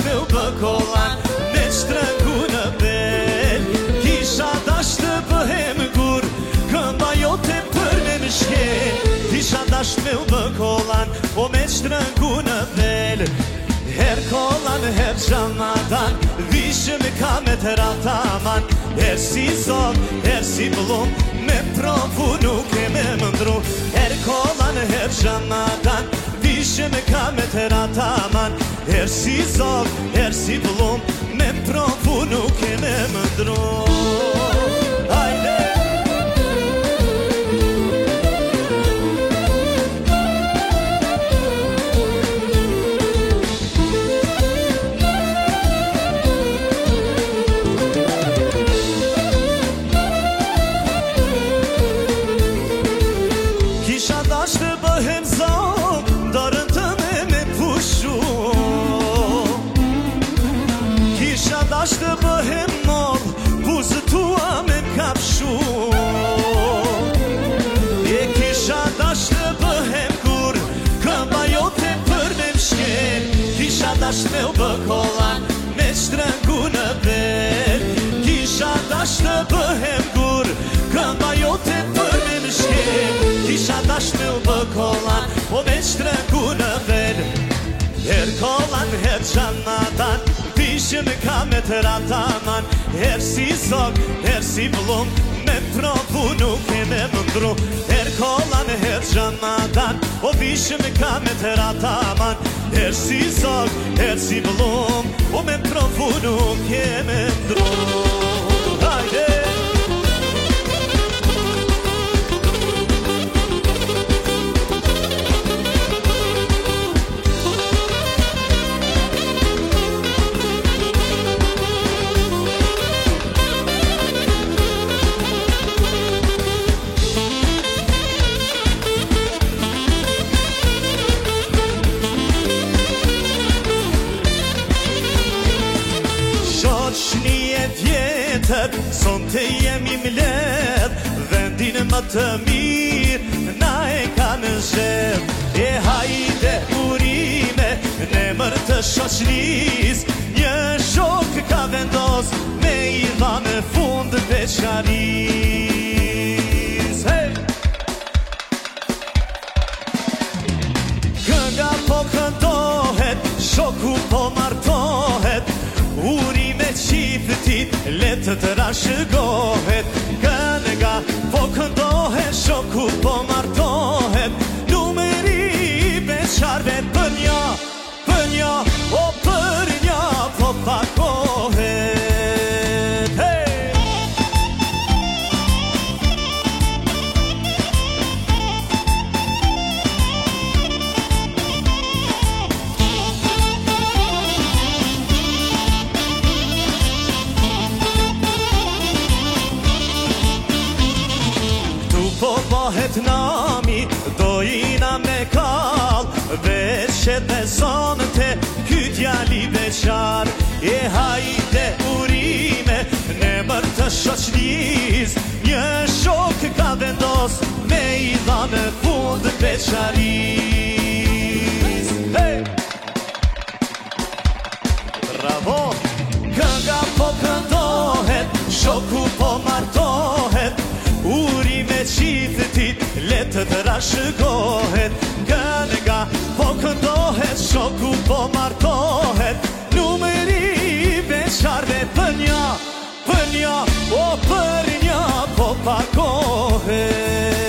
me u bë kollan, me shtrëngu në bel. Kisha dash të bëhem gur, këmba jote për me më shkel. Kisha dash me u bë kollan, po me shtrëngu në bel. Her kollan, her gjamadan, vishëm ka me të rataman. Her si zog, her si blum, me provu nuk e me mëndru. Her kollan, her gjamadan, vishëm ka me të rataman. Her si zog, her si blum, me provu nuk e me mëndru. Hajde! Dash të bëhem moll, buzë tua me m'kapshu. E kisha dash të bëhem kur, këmba jote për me m'shkel. Kisha dash me u bë kollan, me shtrëngu në bel. Kisha dash të bëhem kur, këmba jote për me m'shkel. Kisha dash me u bë kollan, po me shtrëngu në bel. Her kollan, her gjamadan, vishëm ka me të rataman. Her si zog, her si blum, me provu nuk e me mëndru. Her kollan, her gjamadan, o vishëm ka me të rataman. Her si zog, her si blum, o me provu nuk e me mëndru. Hajde! Son të jemi mledh, vendin më të mirë, na e ka në zheb. E hajde urime, në mërë të shoqnis, një shok ka vendos, me i dha në fund veçanis. Hey! Kënga po këndohet, shoku po martohet, urime qiftit, letë të rashëgohet. Kënga po këndohet, shoku po martohet, numeri beqarve për një, o për një po pakohet. Hey! Po bëhet nami, do jina me kall, veqet me zonë të ky djali beqar. E hajde urime, në mërë të shoqnis, një shok ka vendos, me i dha në fund beqaris. Hey! Bravo! Kënga po këndohet, shoku po martohet, urime qiftit, letë të rashëgohet. Kënga po këndohet, shoku po martohet, numeri beqarve për një, o për një po pakohet.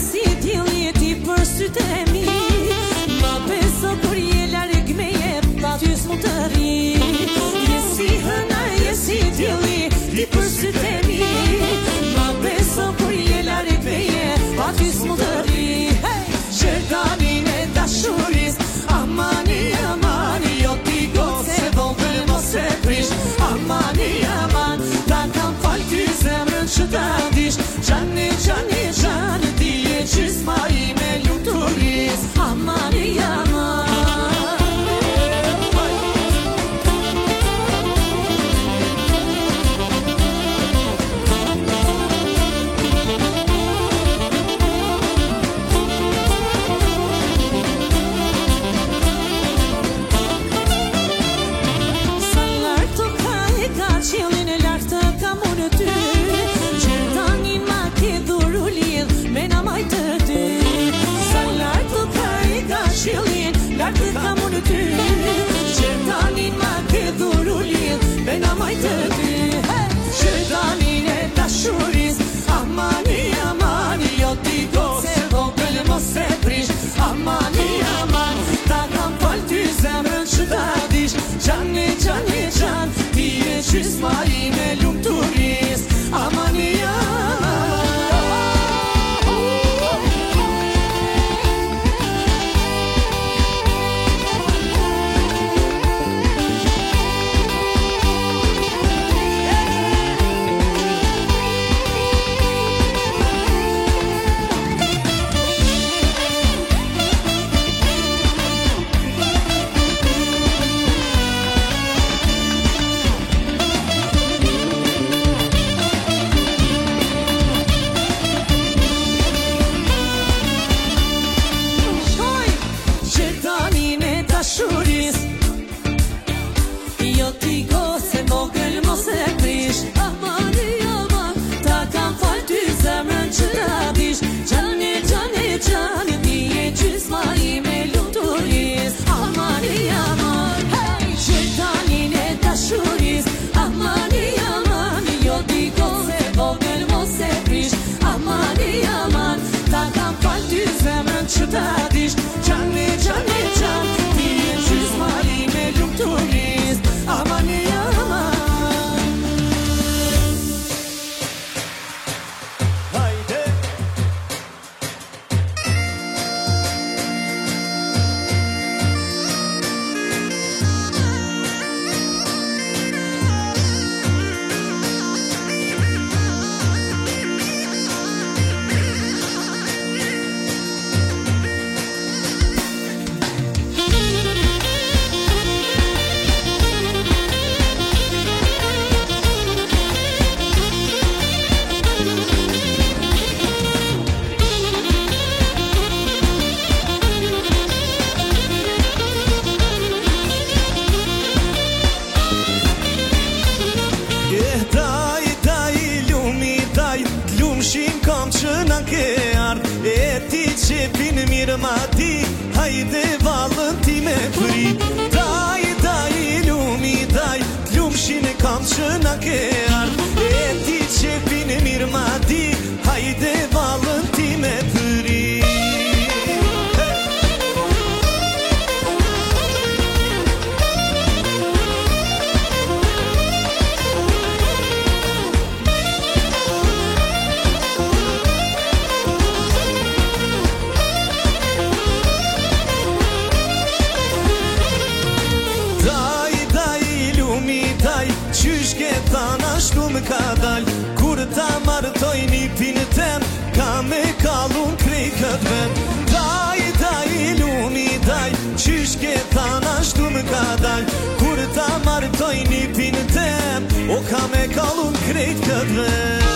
Sytë e mi, ma beso kur je larg me jep ta qëtadish Gjani, gjani, gjan Ti e qysma ime lumë turist Amania Jo ti gose mogël mos e prish Amani, aman Ta kam fal ty zemrën që ta dish Gjani, gjani, gjani Ti e gjysma ime luturis Amani, aman Hey, qëtanin e dashuris Amani, aman Jo ti gose mogël mos e prish Amani, aman Ta kam fal ty zemrën që ta dish Gjani, gjani, gjani Ti e gjysma ime luturis Amani, aman Hajde Lumshin kam që na ke ardh E ti që pinë mirë ma ti Hajde valën ti me prit Daj, daj, lumi, daj Lumshin kam që na ke ardh E ti që pinë mirë ma ti Hajde valën ti me prit Qysh ke thana shtu më ka dal Kur ta martoj një pinë tem Ka me kallun krej këtë vend Daj, daj, lumi, daj Qysh ke thana shtu më ka dal Kur ta martoj një pinë tem O ka me kallun krej këtë vend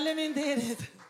faleminderit